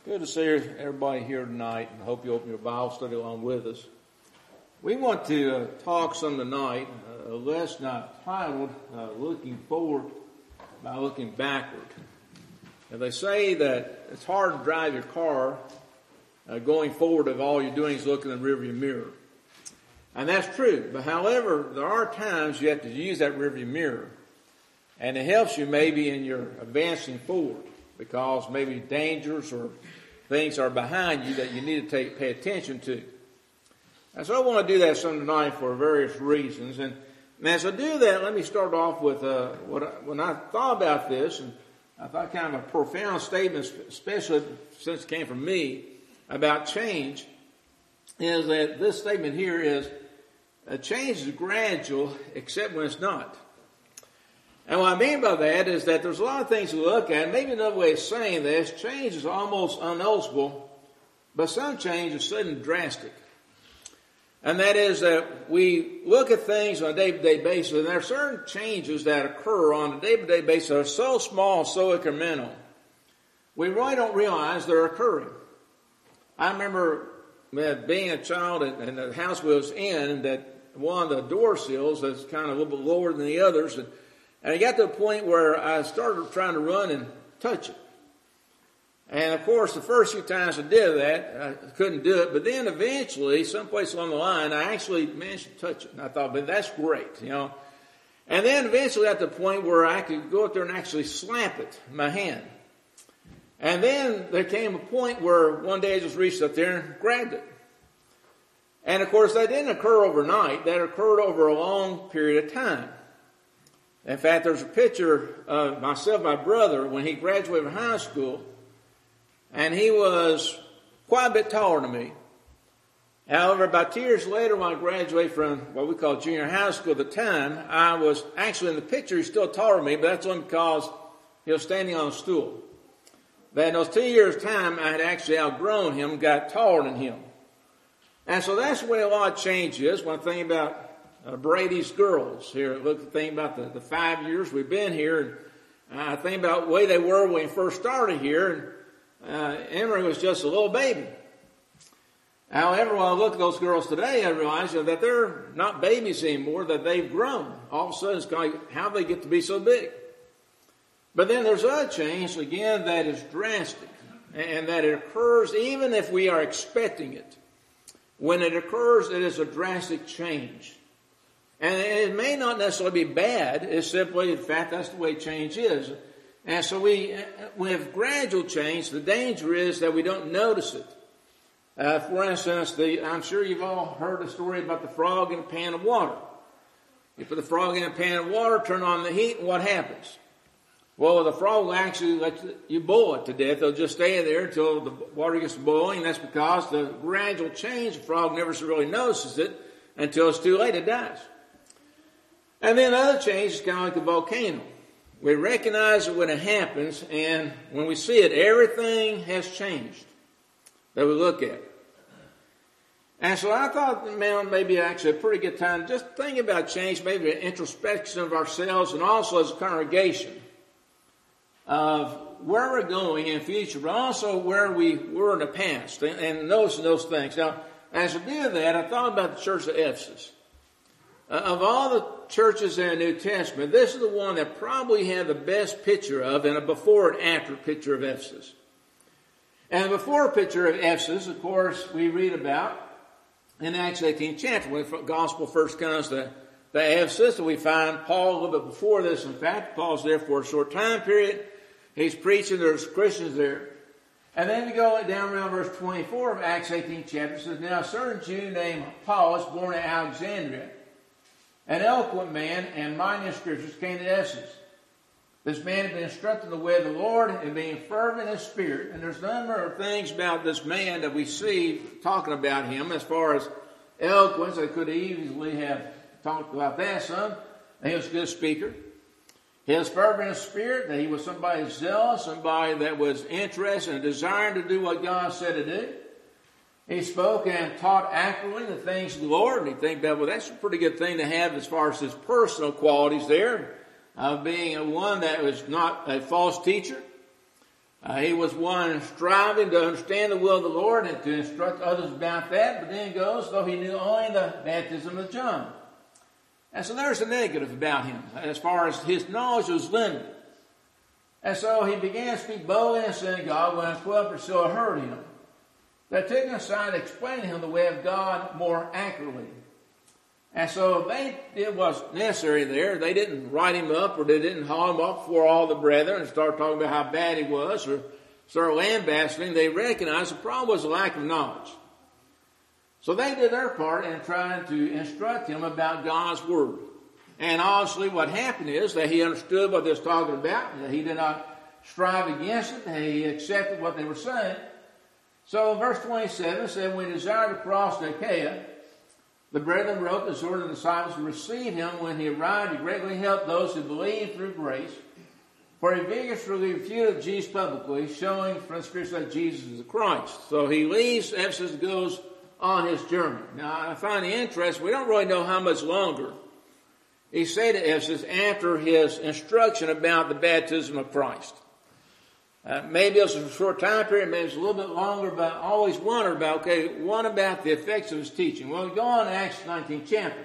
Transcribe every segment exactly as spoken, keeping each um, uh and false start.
Good to see everybody here tonight, and I hope you open your Bible study along with us. We want to uh, talk some tonight, uh, a lesson I've titled, uh, Looking Forward by Looking Backward. And they say that it's hard to drive your car uh, going forward if all you're doing is looking in the rearview mirror. And that's true, but however, there are times you have to use that rearview mirror, and it helps you maybe in your advancing forward, because maybe dangers or things are behind you that you need to take pay attention to. And so I want to do that some tonight for various reasons. And, and as I do that, let me start off with uh, what I, when I thought about this, and I thought kind of a profound statement, especially since it came from me, about change, is that this statement here is, uh, change is gradual except when it's not. And what I mean by that is that there's a lot of things to look at. Maybe another way of saying this, change is almost unnoticeable, but some change is sudden and drastic. And that is that we look at things on a day-to-day basis, and there are certain changes that occur on a day-to-day basis that are so small, so incremental, we really don't realize they're occurring. I remember being a child and the house we was in, that one of the door sills is kind of a little bit lower than the others, and And I got to a point where I started trying to run and touch it. And of course, the first few times I did that, I couldn't do it. But then eventually, someplace along the line, I actually managed to touch it. And I thought, but that's great, you know. And then eventually at the point where I could go up there and actually slap it in my hand. And then there came a point where one day I just reached up there and grabbed it. And of course, that didn't occur overnight. That occurred over a long period of time. In fact, there's a picture of myself and my brother when he graduated from high school, and he was quite a bit taller than me. However, about two years later, when I graduated from what we call junior high school at the time, I was actually in the picture, he's still taller than me, but that's only because he was standing on a stool. But in those two years' time, I had actually outgrown him, got taller than him. And so that's the way a lot of change is when I think about Uh, Brady's girls here. Look, think about the, the five years we've been here. And I uh, think about the way they were when we first started here. And uh, Emery was just a little baby. However, when I look at those girls today, I realize you know, that they're not babies anymore, that they've grown. All of a sudden, it's kind of like, how they get to be so big? But then there's other change, again, that is drastic. And that it occurs even if we are expecting it. When it occurs, it is a drastic change. And it may not necessarily be bad. It's simply the fact that's the way change is. And so we, with gradual change, the danger is that we don't notice it. Uh, for instance, the, I'm sure you've all heard the story about the frog in a pan of water. You put the frog in a pan of water, turn on the heat, and what happens? Well, the frog will actually let you boil it to death. They'll just stay there until the water gets to boiling. And that's because the gradual change, the frog never really notices it until it's too late, it dies. And then other change is kind of like a volcano. We recognize it when it happens, and when we see it, everything has changed that we look at. And so I thought, man, maybe actually a pretty good time to just think about change, maybe an introspection of ourselves, and also as a congregation of where we're going in the future, but also where we were in the past, and, and noticing those things. Now, as I did that, I thought about the church of Ephesus. Uh, of all the churches in the New Testament, this is the one that probably had the best picture of, and a before and after picture of Ephesus. And the before picture of Ephesus, of course, we read about in Acts eighteenth chapter, when the gospel first comes to, to Ephesus, and we find Paul a little bit before this. In fact, Paul's there for a short time period. He's preaching, there's Christians there. And then we go down around verse twenty-four of Acts eighteenth chapter. It says, now a certain Jew named Paulus, born in Alexandria, an eloquent man and mighty in scriptures, came to Ephesus. This man had been instructed in the way of the Lord and being fervent in spirit. And there's a number of things about this man that we see talking about him as far as eloquence. I could easily have talked about that some. And he was a good speaker. He was fervent in spirit, that he was somebody zealous, somebody that was interested and desiring to do what God said to do. He spoke and taught accurately the things of the Lord. And you think that, well, that's a pretty good thing to have as far as his personal qualities there, of being a one that was not a false teacher. Uh, he was one striving to understand the will of the Lord and to instruct others about that, but then goes, though he knew only the baptism of John. And so there's a negative about him, as far as his knowledge was limited. And so he began to speak boldly in the synagogue when twelve Priscilla heard him. They took him aside to explain to him the way of God more accurately. And so they did what's necessary there. They didn't write him up, or they didn't haul him up before all the brethren and start talking about how bad he was or start lambasting. They recognized the problem was a lack of knowledge. So they did their part in trying to instruct him about God's Word. And honestly, what happened is that he understood what they was talking about, that he did not strive against it, that he accepted what they were saying. So verse twenty-seven said, when he desired to cross to Achaia, the brethren wrote to exhort the disciples to receive him. When he arrived, he greatly helped those who believed through grace. For he vigorously refuted Jesus publicly, showing from the Scripture that Jesus is the Christ. So he leaves Ephesus and goes on his journey. Now, I find it interesting. We don't really know how much longer he stayed at Ephesus after his instruction about the baptism of Christ. Uh, maybe it was a short time period, maybe it's a little bit longer, but I always wonder about, okay, what about the effects of his teaching? Well, we go on to Acts nineteenth chapter.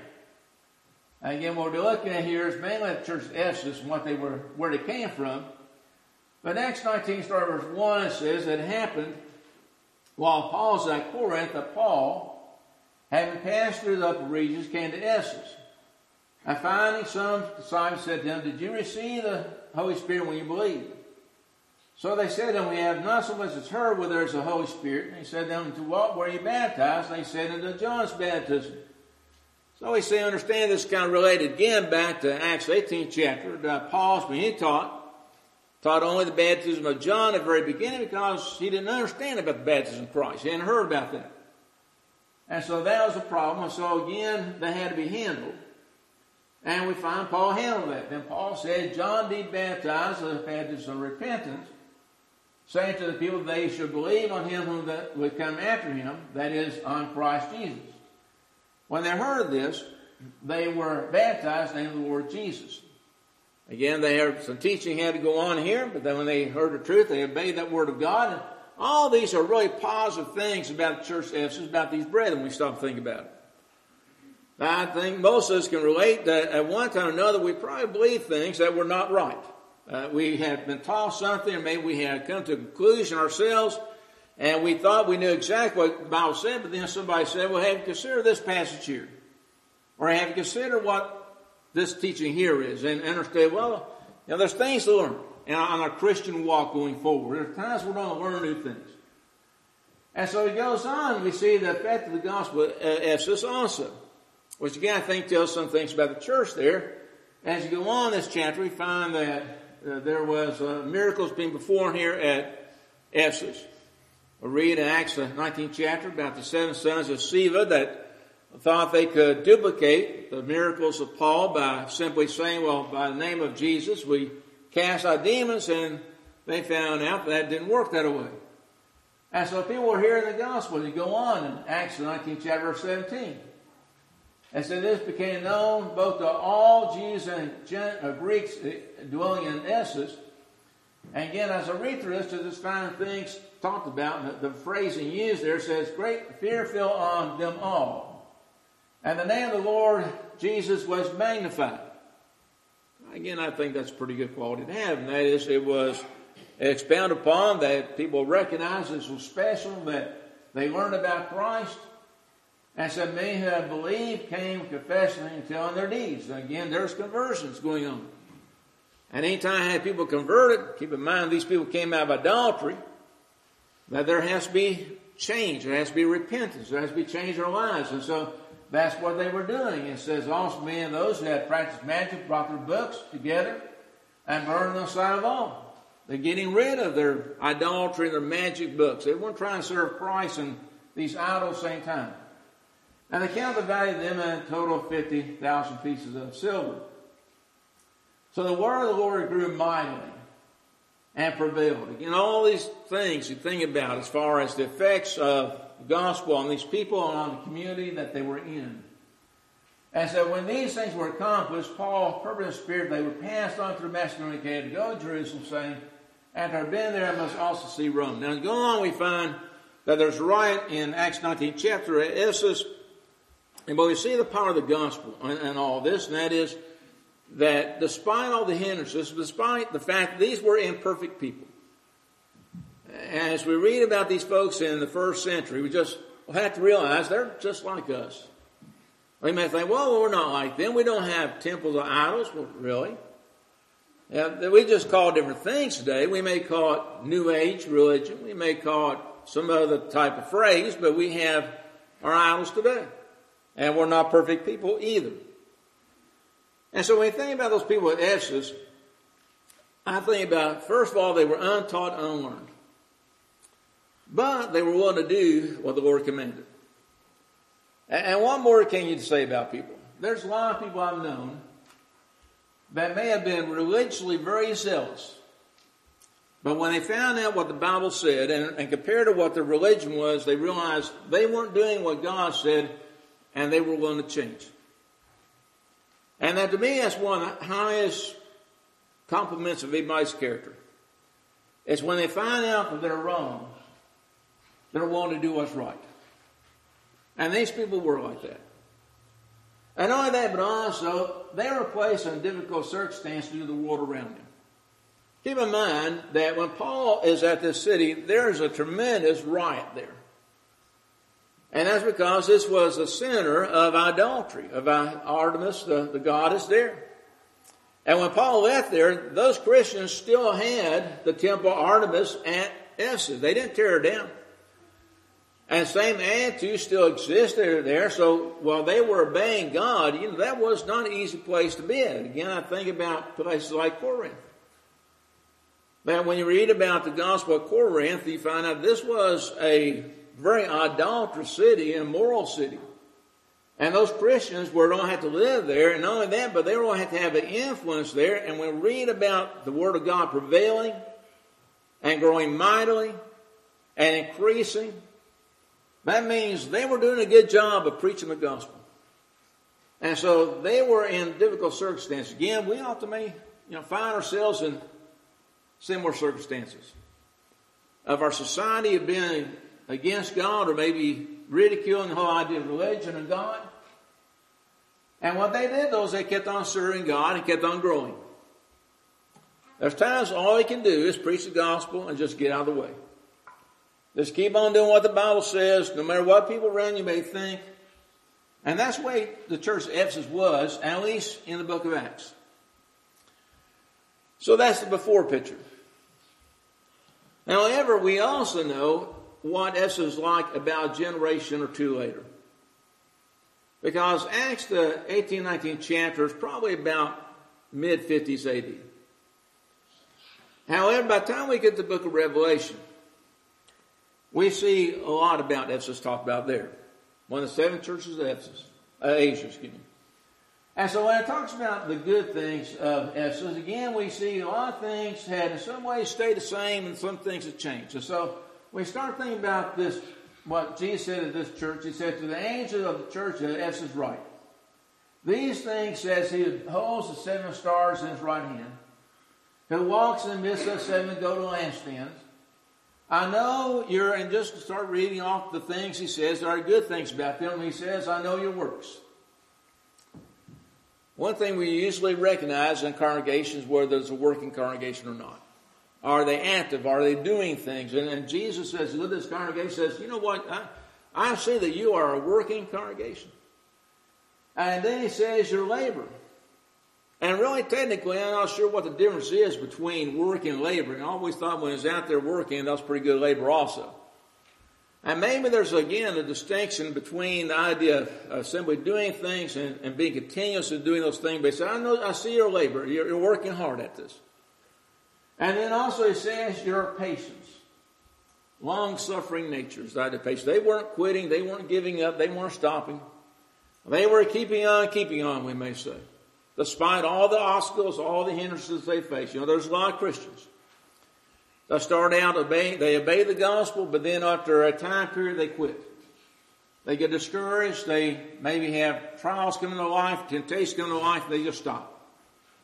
And again, what we're looking at here is mainly the church of Ephesus and what they were, where they came from. But Acts nineteen, starting verse one, it says that it happened while Paul was at Corinth, that Paul, having passed through the upper regions, came to Ephesus. And finding some disciples said to him, did you receive the Holy Spirit when you believed? So they said to him, we have not so much as heard whether there is a Holy Spirit. And he said to them, to what were you baptized? And they said, into John's baptism. So we say, understand this kind of related again back to Acts eighteenth chapter. That Paul, when he taught, taught only the baptism of John at the very beginning because he didn't understand about the baptism of Christ. He hadn't heard about that. And so that was a problem. And so again, they had to be handled. And we find Paul handled that. Then Paul said, John did baptize with the baptism of repentance, saying to the people that they should believe on him who would come after him, that is, on Christ Jesus. When they heard this, they were baptized in the name of the Lord Jesus. Again, they had some teaching had to go on here, but then when they heard the truth, they obeyed that word of God. And all these are really positive things about the church of Ephesus, about these brethren, when we stop and think about it. I think most of us can relate that at one time or another we probably believed things that were not right. Uh, we had been taught something, or maybe we had come to a conclusion ourselves, and we thought we knew exactly what the Bible said, but then somebody said, well, have you considered this passage here? Or have you considered what this teaching here is? And understand, well, you know, there's things to learn on our Christian walk going forward. There's times we're going to learn new things. And so he goes on, we see the effect of the gospel at Ephesus also. Which again, I think tells some things about the church there. As you go on this chapter, we find that uh, there was uh, miracles being performed here at Ephesus. We read in Acts the nineteenth chapter about the seven sons of Sceva that thought they could duplicate the miracles of Paul by simply saying, well, by the name of Jesus, we cast out demons, and they found out that didn't work that way. And so people were hearing the gospel. You go on in Acts the nineteenth chapter, verse seventeen. And so this became known both to all Jews and Gen- uh, Greeks dwelling in Ephesus. And again, as I read through this, to just find things talked about, the, the phrasing used there says, great fear fell on them all. And the name of the Lord Jesus was magnified. Again, I think that's a pretty good quality to have. And that is, it was expounded upon, that people recognized this was special, that they learned about Christ. And so many who have believed came confessing and telling their deeds. Again, there's conversions going on. And anytime I have people converted, keep in mind these people came out of idolatry, that there has to be change. There has to be repentance. There has to be change in our lives. And so that's what they were doing. It says also many of those who had practiced magic brought their books together and burned them on the side of all. They're getting rid of their idolatry and their magic books. They weren't trying to serve Christ and these idols at the same time. And they counted the value of them in a total of fifty thousand pieces of silver. So the word of the Lord grew mightily and prevailed. Again, all these things you think about as far as the effects of the gospel on these people and on the community that they were in. And so when these things were accomplished, Paul, purpose and spirit, they were passed on through Macedonia to go to Jerusalem, saying, After I've been there, I must also see Rome. Now, going on, we find that there's a riot in Acts nineteenth chapter at Ephesus. And but we see the power of the gospel and, and all this, and that is that despite all the hindrances, despite the fact that these were imperfect people, as we read about these folks in the first century, we just have to realize they're just like us. We may think, well, we're not like them. We don't have temples of idols. Well, really? Yeah, we just call different things today. We may call it New Age religion. We may call it some other type of phrase, but we have our idols today. And we're not perfect people either. And so when you think about those people at Ephesus, I think about, first of all, they were untaught, unlearned. But they were willing to do what the Lord commanded. And what more can you say about people? There's a lot of people I've known that may have been religiously very zealous. But when they found out what the Bible said and, and compared to what their religion was, they realized they weren't doing what God said, and they were willing to change. And that to me, that's one of the highest compliments of anybody's character. It's when they find out that they're wrong, they're willing to do what's right. And these people were like that. And not only that, but also, they were placed in difficult circumstances due to the world around them. Keep in mind that when Paul is at this city, there's a tremendous riot there. And that's because this was the center of idolatry, of Artemis, the, the goddess there. And when Paul left there, those Christians still had the temple of Artemis at Ephesus. They didn't tear it down. And the same attitude still existed there. So while they were obeying God, you know, that was not an easy place to be at. Again, I think about places like Corinth. But when you read about the gospel of Corinth, you find out this was a very idolatrous city, an immoral city. And those Christians were going to have to live there. And not only that, but they were going to have to have an influence there. And when we read about the Word of God prevailing and growing mightily and increasing, that means they were doing a good job of preaching the gospel. And so they were in difficult circumstances. Again, we ought to may, you know, find ourselves in similar circumstances. Of our society of being against God or maybe ridiculing the whole idea of religion and God. And what they did, though, is they kept on serving God and kept on growing. There's times all they can do is preach the gospel and just get out of the way. Just keep on doing what the Bible says, no matter what people around you may think. And that's the way the church of Ephesus was, at least in the book of Acts. So that's the before picture. Now, however, we also know what Ephesus was like about a generation or two later. Because Acts, the eighteenth, nineteenth chapter, is probably about mid fifties A D. However, by the time we get to the book of Revelation, we see a lot about Ephesus talked about there. One of the seven churches of Ephesus, uh, Asia, excuse me. And so when it talks about the good things of Ephesus, again, we see a lot of things had in some ways stayed the same and some things have changed. And so we start thinking about this, what Jesus said to this church. He said to the angel of the church at Ephesus, write, these things says he who holds the seven stars in his right hand, who walks in the midst of the seven golden lampstands. I know you're, and just to start reading off the things he says, there are good things about them. He says, I know your works. One thing we usually recognize in congregations, whether there's a working congregation or not. Are they active? Are they doing things? And, and Jesus says, look at this congregation, says, you know what? I, I see that you are a working congregation. And then he says, your labor. And really, technically, I'm not sure what the difference is between work and labor. And I always thought when I was out there working, that was pretty good labor also. And maybe there's, again, a distinction between the idea of simply doing things and, and being continuous in doing those things. But he said, I know, I see your labor. You're, you're working hard at this. And then also he says your patience. Long-suffering natures. The patience. They weren't quitting. They weren't giving up. They weren't stopping. They were keeping on, keeping on, we may say. Despite all the obstacles, all the hindrances they face. You know, there's a lot of Christians. They start out obeying, they obey the gospel, but then after a time period, they quit. They get discouraged. They maybe have trials come in their life, temptations come in their life, and they just stop.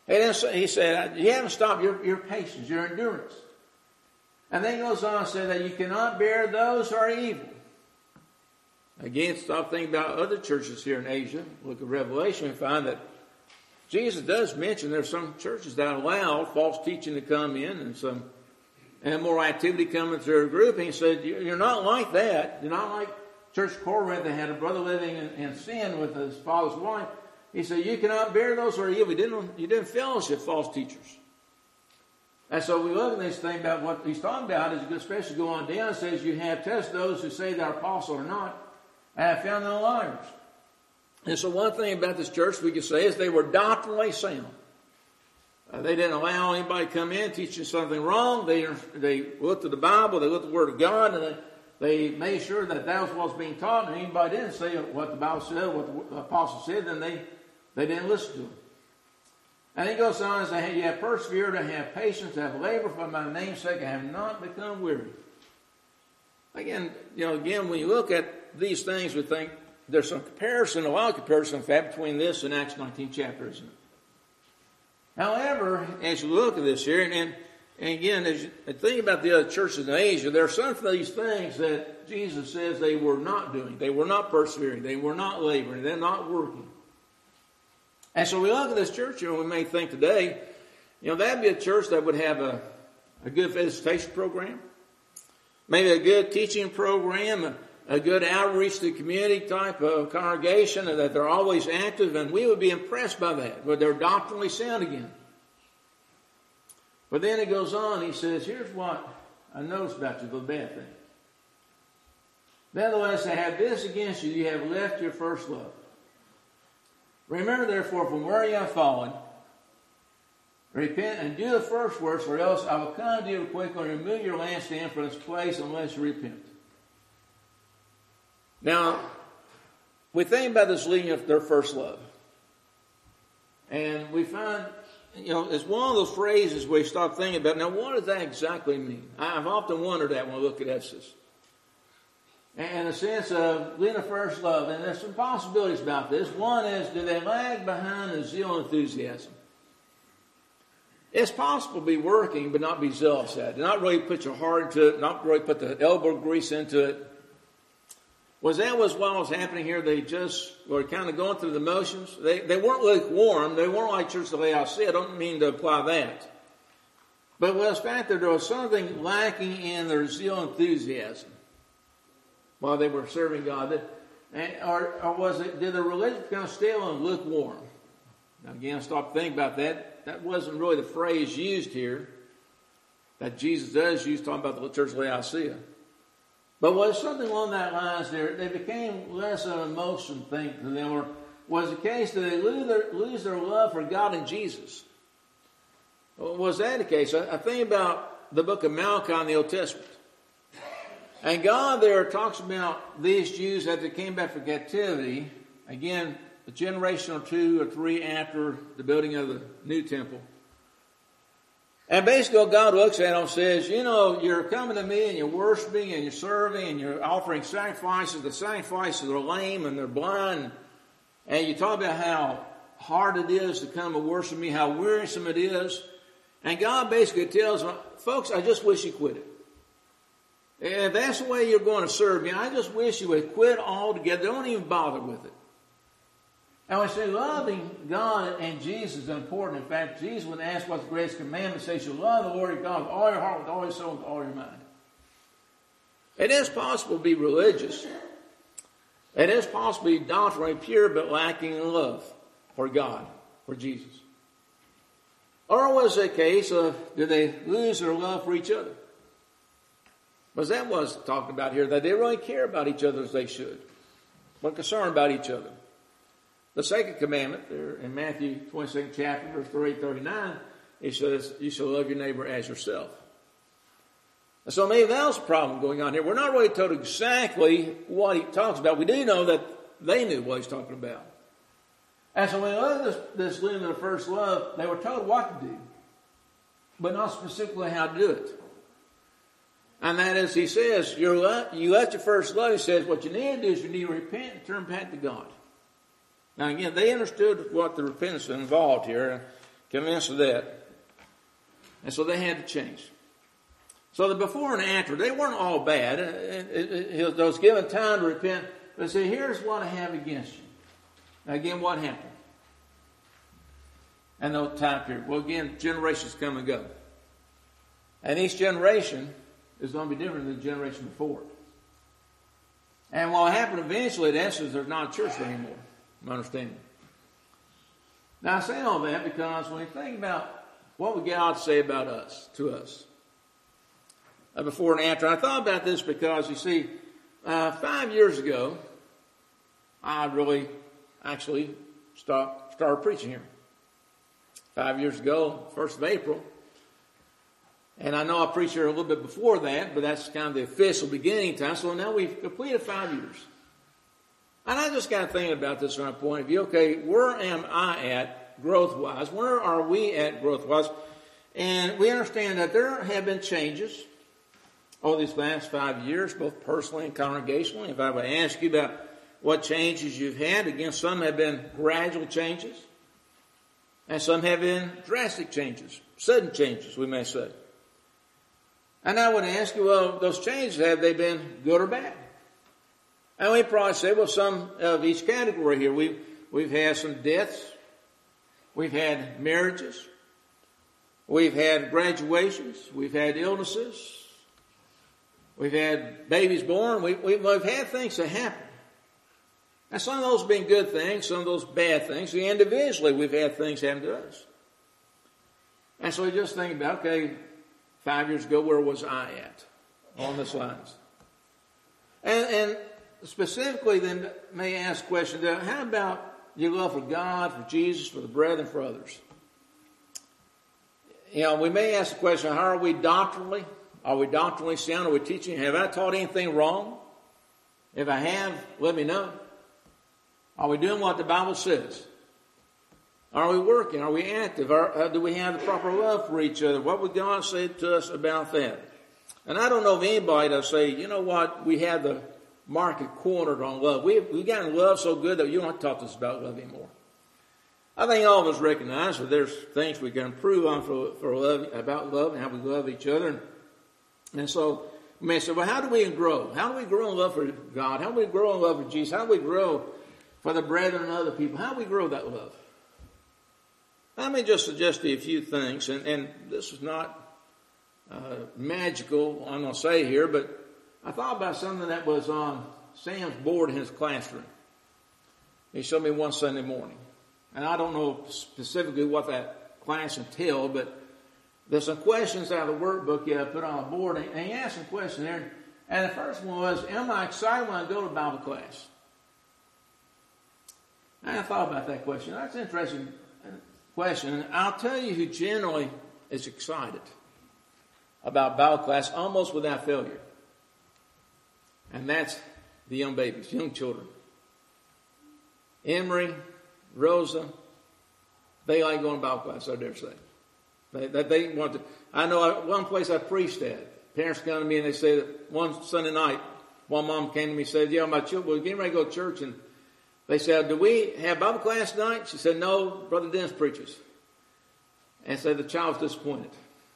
And then he said, you haven't stopped your, your patience, your endurance. And then he goes on and said that you cannot bear those who are evil. Again, stop thinking about other churches here in Asia. Look at Revelation and find that Jesus does mention there's some churches that allow false teaching to come in and some and more activity coming through their group. And he said, you're not like that. You're not like Church of Corinth that had a brother living in, in sin with his father's wife. He said, you cannot bear those who are evil. You didn't, you didn't fellowship false teachers. And so we look at this thing about what he's talking about, is especially go on down, and says you have tested those who say they're apostle or not, and have found them liars. And so one thing about this church we can say is they were doctrinally sound. Uh, they didn't allow anybody to come in teaching something wrong. They they looked at the Bible, they looked at the Word of God, and they, they made sure that that was what was being taught. And anybody didn't say what the Bible said, what the apostle said, then they, they didn't listen to him. And he goes on and says, hey, you have persevered and have patience, have labored for my name's sake, and have not become weary. Again, you know, again, when you look at these things, we think there's some comparison, a lot of comparison, in fact, between this and Acts nineteenth chapter, isn't it? However, as you look at this here, and, and, and again, as you think about the other churches in Asia, there are some of these things that Jesus says they were not doing. They were not persevering. They were not laboring. They're not working. And so we look at this church here, and we may think today, you know, that'd be a church that would have a, a good visitation program, maybe a good teaching program, a, a good outreach to the community type of congregation, and that they're always active, and we would be impressed by that, but they're doctrinally sound again. But then it goes on, he says, here's what I noticed about you, the bad thing. Nevertheless, I have this against you, you have left your first love. Remember, therefore, from where you have fallen, repent and do the first works, or else I will come to you quickly and remove your lampstand from its place unless you repent. Now, we think about this leading of their first love. And we find, you know, it's one of those phrases we stop thinking about, now what does that exactly mean? I've often wondered that when I look at Ephesus. And the sense of leading a first love. And there's some possibilities about this. One is, do they lag behind in zeal and enthusiasm? It's possible to be working but not be zealous at it. Not really put your heart into it. Not really put the elbow grease into it. Was that was what was happening here? They just were kind of going through the motions. They, they weren't lukewarm. They weren't like Church of Laodicea. I don't mean to apply that. But it was the fact that there was something lacking in their zeal and enthusiasm while they were serving God. And, or, or was it, did the religion become stale and lukewarm? Now again, stop thinking about that. That wasn't really the phrase used here that Jesus does use talking about the Church of Laodicea. But was something along that lines there, they became less of an emotion thing to them, or was the case that they lose their, lose their love for God and Jesus? Was that the case? I, I think about the book of Malachi in the Old Testament. And God there talks about these Jews as they came back from captivity, again, a generation or two or three after the building of the new temple. And basically God looks at them and says, you know, you're coming to me and you're worshiping and you're serving and you're offering sacrifices. The sacrifices are lame and they're blind. And you talk about how hard it is to come and worship me, how wearisome it is. And God basically tells them, folks, I just wish you quit it. If that's the way you're going to serve me, I just wish you would quit altogether. Don't even bother with it. And we say loving God and Jesus is important. In fact, Jesus, when asked what's the greatest commandment, says you love the Lord your God with all your heart, with all your soul, with all your mind. It is possible to be religious. It is possible to be doctrinally pure but lacking in love for God, for Jesus. Or was it a case of, did they lose their love for each other? Because that was talking about here, that they really care about each other as they should. We're concerned about each other. The second commandment, there in Matthew twenty-second chapter, verse thirty-eight, thirty-nine, it says, you shall love your neighbor as yourself. And so maybe that was a problem going on here. We're not really told exactly what he talks about. We do know that they knew what he's talking about. And so when we look at this, this living in the first love, they were told what to do, but not specifically how to do it. And that is, he says, you're, you left your first love. He says, what you need to do is you need to repent and turn back to God. Now again, they understood what the repentance involved here. Convinced of that. And so they had to change. So the before and after, they weren't all bad. It, it, it was given time to repent. But say, here's what I have against you. Now again, what happened? And the time period. Well, again, generations come and go. And each generation is going to be different than the generation before it. And what happened eventually, the answer is there's not a church there anymore. My understanding. Now I say all that because when you think about what would God say about us, to us, uh, before and after, I thought about this because, you see, uh, five years ago, I really actually start, started preaching here. Five years ago, first of April. And I know I preached here a little bit before that, but that's kind of the official beginning time. So now we've completed five years. And I just got to think about this from a point of view. Okay, where am I at growth-wise? Where are we at growth-wise? And we understand that there have been changes over these last five years, both personally and congregationally. If I would ask you about what changes you've had, again, some have been gradual changes, and some have been drastic changes, sudden changes, we may say. And I would ask you, well, those changes, have they been good or bad? And we probably say, well, some of each category here. We've, we've had some deaths. We've had marriages. We've had graduations. We've had illnesses. We've had babies born. We, we, we've had things that happen. And some of those have been good things, some of those bad things. And individually, we've had things happen to us. And so we just think about, okay, five years ago, where was I at on this lines? And, and specifically then may ask questions, how about your love for God, for Jesus, for the brethren, for others? You know, we may ask the question, how are we doctrinally? Are we doctrinally sound? Are we teaching? Have I taught anything wrong? If I have, let me know. Are we doing what the Bible says? Are we working? Are we active? Are, do we have the proper love for each other? What would God say to us about that? And I don't know of anybody that'll say, you know what, we have the market cornered on love. We we gotten love so good that you don't have to talk to us about love anymore. I think all of us recognize that there's things we can improve on for, for love, about love and how we love each other. And, and so we may say, well, how do we grow? How do we grow in love for God? How do we grow in love for Jesus? How do we grow for the brethren and other people? How do we grow that love? Let me just suggest to you a few things, and, and this is not uh, magical, I'm going to say here, but I thought about something that was on Sam's board in his classroom. He showed me one Sunday morning. And I don't know specifically what that class entailed, but there's some questions out of the workbook he had put on the board, and he asked some questions there. And the first one was, am I excited when I go to Bible class? And I thought about that question. That's an interesting question. And I'll tell you who generally is excited about Bible class almost without failure. And that's the young babies, young children. Emery, Rosa, they like going to Bible class, I dare say. They, they, they want to. I know one place I preached at, parents come to me and they say that one Sunday night, one mom came to me and said, yeah, my children, we're getting ready to go to church, and they said, do we have Bible class tonight? She said, no, Brother Dennis preaches. And said the child was disappointed.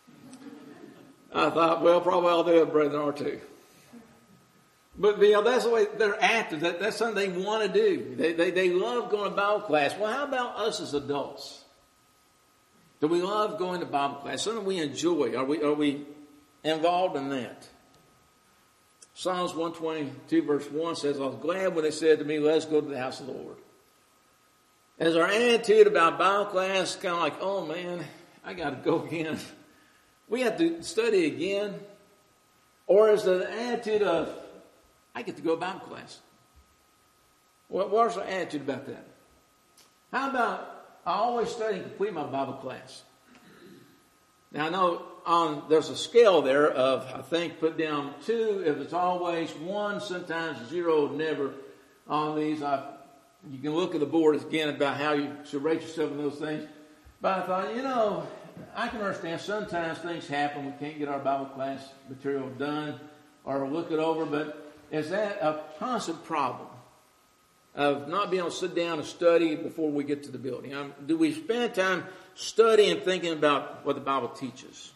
I thought, well, probably all the other brethren are too. But, you know, that's the way they're active. That, that's something they want to do. They, they, they love going to Bible class. Well, how about us as adults? Do we love going to Bible class? Something we enjoy. Are we, are we involved in that? Psalms one twenty-two verse one says, I was glad when they said to me, let's go to the house of the Lord. Is our attitude about Bible class kind of like, oh man, I got to go again? We have to study again? Or is it an attitude of, I get to go to Bible class? What, what's our attitude about that? How about, I always study and complete my Bible class. Now I know on, there's a scale there of, I think, put down two if it's always, one sometimes, zero never on these. I, you can look at the board again about how you should rate yourself in those things. But I thought, you know, I can understand sometimes things happen. We can't get our Bible class material done or look it over. But is that a constant problem of not being able to sit down and study before we get to the building? Um, do we spend time studying and thinking about what the Bible teaches?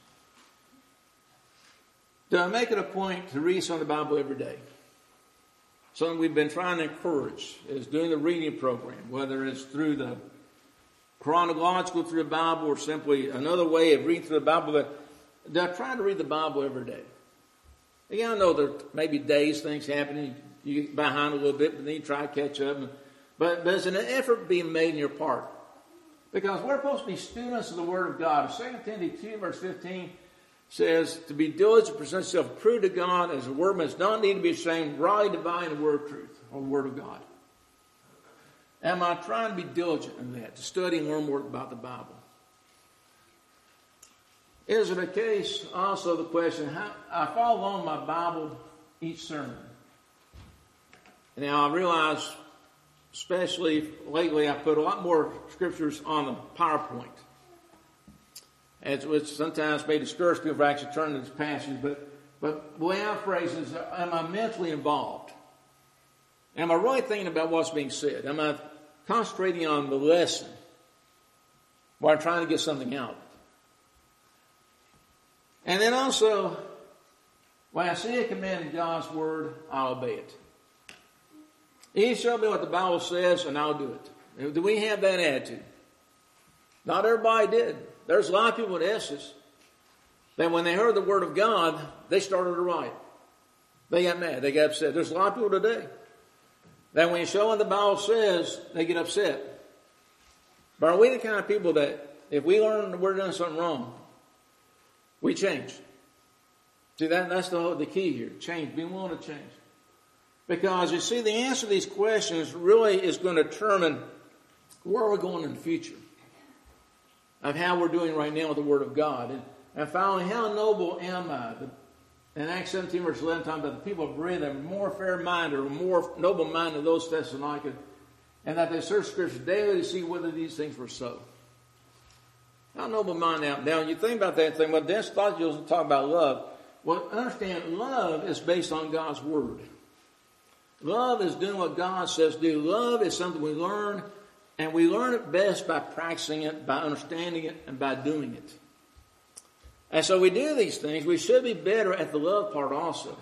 Do I make it a point to read some of the Bible every day? Something we've been trying to encourage is doing the reading program, whether it's through the chronological through the Bible or simply another way of reading through the Bible. But do I try to read the Bible every day? Again, I know there may be days, things happen, you get behind a little bit, but then you try to catch up. But there's an effort being made in your part. Because we're supposed to be students of the Word of God. Second Timothy two, verse fifteen says, to be diligent, present yourself approved to God as a workman does not need to be ashamed, rightly dividing the word of truth, or the Word of God. Am I trying to be diligent in that, to study and learn more about the Bible? Is it a case, also the question, how, I follow along my Bible each sermon. Now I realize, especially lately, I put a lot more scriptures on the PowerPoint. As which sometimes may discourage people from actually turning to this passage, but, but the way I phrase it is, am I mentally involved? Am I really thinking about what's being said? Am I concentrating on the lesson while I'm trying to get something out? And then also, when I see a command in God's Word, I'll obey it. He show me what the Bible says, and I'll do it. Do we have that attitude? Not everybody did. There's a lot of people at Essex that when they heard the Word of God, they started to write. They got mad. They got upset. There's a lot of people today that when you show what the Bible says, they get upset. But are we the kind of people that if we learn that we're doing something wrong, we change? See, that, that's the, the key here. Change. Being willing to change. Because you see, the answer to these questions really is going to determine where we're going in the future. Of how we're doing right now with the Word of God. And, and finally, how noble am I? The, in Acts seventeen, verse eleven, talking about the people of Berea, are more fair-minded or more noble-minded than those Thessalonica, and that they searched Scripture daily to see whether these things were so. How noble-minded am I? Now, you think about that and think, well, Dennis thought you was talking about love. Well, understand, love is based on God's Word. Love is doing what God says do. Love is something we learn. And we learn it best by practicing it, by understanding it, and by doing it. And so we do these things. We should be better at the love part also.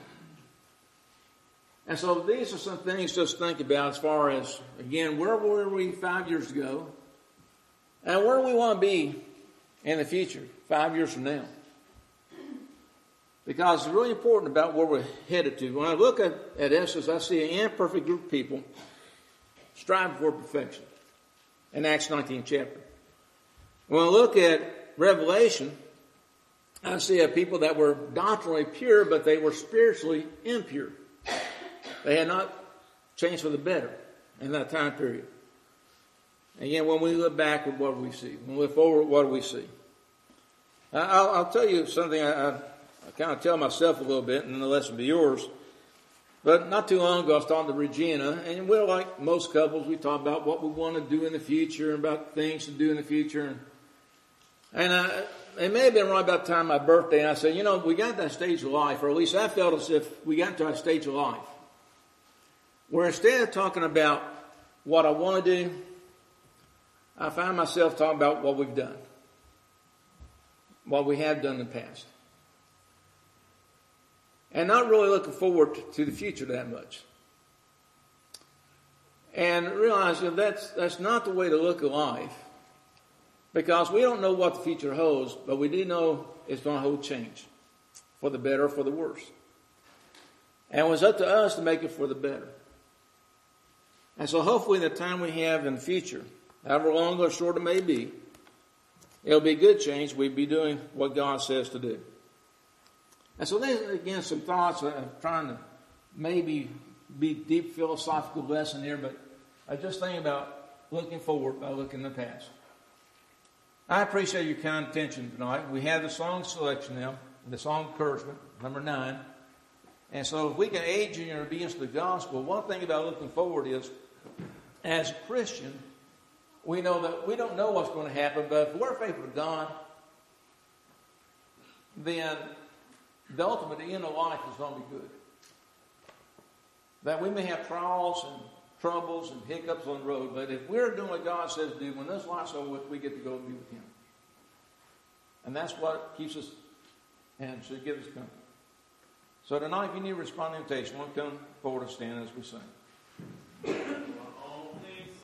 And so these are some things just to think about as far as, again, where were we five years ago? And where do we want to be in the future, five years from now? Because it's really important about where we're headed to. When I look at, at Essex, I see an imperfect group of people striving for perfection. In Acts nineteenth chapter. When I look at Revelation, I see a people that were doctrinally pure, but they were spiritually impure. They had not changed for the better in that time period. Again, when we look backward, what do we see? When we look forward, what do we see? I'll, I'll tell you something I, I, I kind of tell myself a little bit, and then the lesson will be yours. But not too long ago, I was talking to Regina, and we're like most couples, we talk about what we want to do in the future, and about things to do in the future. And, and I, it may have been right about the time of my birthday, and I said, you know, we got to that stage of life, or at least I felt as if we got to that stage of life, where instead of talking about what I want to do, I find myself talking about what we've done, what we have done in the past. And not really looking forward to the future that much. And realize that that's, that's not the way to look at life. Because we don't know what the future holds, but we do know it's going to hold change. For the better or for the worse. And it's up to us to make it for the better. And so hopefully the time we have in the future, however long or short it may be, it'll be good change. We'll be doing what God says to do. And so there's, again, some thoughts. I'm trying to maybe be deep philosophical lesson here, but I just think about looking forward by looking in the past. I appreciate your kind attention tonight. We have the song selection now, the song encouragement, number nine. And so if we can aid you in your obedience to the gospel, one thing about looking forward is, as a Christian, we know that we don't know what's going to happen, but if we're faithful to God, then the ultimate end of life is going to be good. That we may have trials and troubles and hiccups on the road. But if we're doing what God says to do, when this life's over with, we get to go and be with Him. And that's what keeps us and should give us comfort. So tonight, if you need to respond to the invitation, we'll come forward and stand as we sing.